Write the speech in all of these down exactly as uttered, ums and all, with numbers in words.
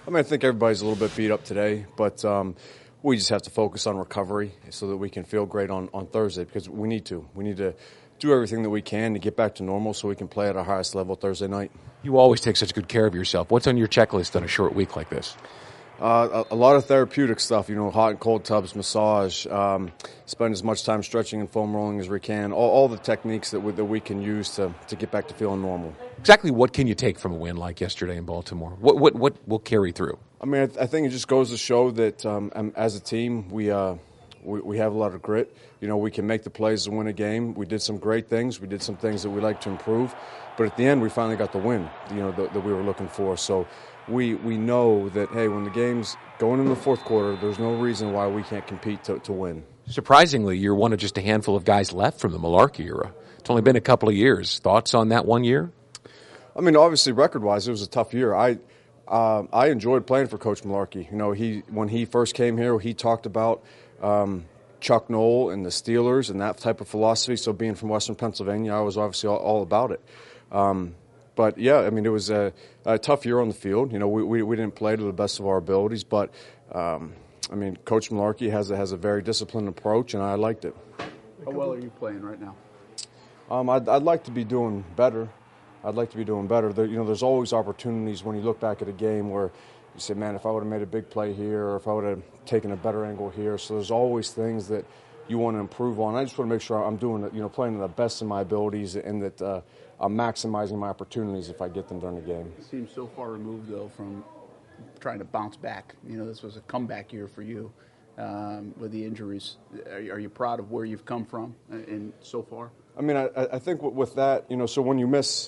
I mean, I think everybody's a little bit beat up today, but um, we just have to focus on recovery so that we can feel great on, on Thursday because we need to. We need to do everything that we can to get back to normal so we can play at our highest level Thursday night. You always take such good care of yourself. What's on your checklist on a short week like this? Uh, a, a lot of therapeutic stuff, you know, hot and cold tubs, massage, um, spend as much time stretching and foam rolling as we can, all, all the techniques that we, that we can use to, to get back to feeling normal. Exactly what can you take from a win like yesterday in Baltimore? What what, what will carry through? I mean, I, th- I think it just goes to show that um, as a team, we, uh, we we have a lot of grit. You know, we can make the plays to win a game. We did some great things. We did some things that we like to improve. But at the end, we finally got the win, you know, that, that we were looking for. So we we know that, hey, when the game's going in the fourth quarter, there's no reason why we can't compete to, to win. Surprisingly, you're one of just a handful of guys left from the Mularkey era. It's only been a couple of years. Thoughts on that one year? I mean, obviously, record-wise, it was a tough year. I uh, I enjoyed playing for Coach Mularkey. You know, he when he first came here, he talked about um, Chuck Noll and the Steelers and that type of philosophy. So being from Western Pennsylvania, I was obviously all, all about it. Um, but, yeah, I mean, it was a, a tough year on the field. You know, we, we, we didn't play to the best of our abilities. But, um, I mean, Coach Mularkey has a, has a very disciplined approach, and I liked it. How well are you playing right now? Um, I'd, I'd like to be doing better. I'd like to be doing better. There, you know, there's always opportunities when you look back at a game where you say, man, if I would have made a big play here or if I would have taken a better angle here. So there's always things that you want to improve on. I just want to make sure I'm doing it, you know, playing to the best of my abilities and that uh, I'm maximizing my opportunities if I get them during the game. It seems so far removed, though, from trying to bounce back. You know, this was a comeback year for you um, with the injuries. Are, are you proud of where you've come from in so far? I mean, I, I think with that, you know, so when you miss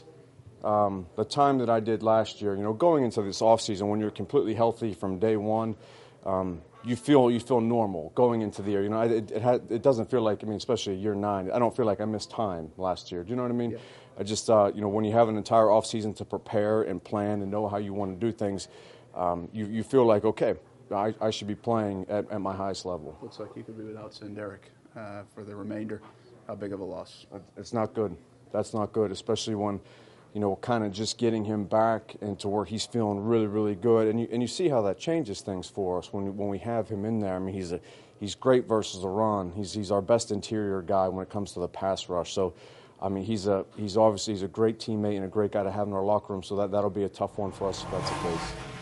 um, the time that I did last year, you know, going into this offseason when you're completely healthy from day one, um, you feel you feel normal going into the year. You know, it it, had, it doesn't feel like, I mean, especially year nine, I don't feel like I missed time last year. Do you know what I mean? Yeah. I just, uh, you know, when you have an entire offseason to prepare and plan and know how you want to do things, um, you, you feel like, okay, I, I should be playing at, at my highest level. Looks like you could be without Senderic uh, for the remainder. How big of a loss? It's not good. That's not good, especially when, you know, kind of just getting him back into where he's feeling really, really good. And you and you see how that changes things for us when when we have him in there. I mean, he's a he's great versus the run. He's he's our best interior guy when it comes to the pass rush. So, I mean, he's a he's obviously he's a great teammate and a great guy to have in our locker room. So that that'll be a tough one for us if that's the case.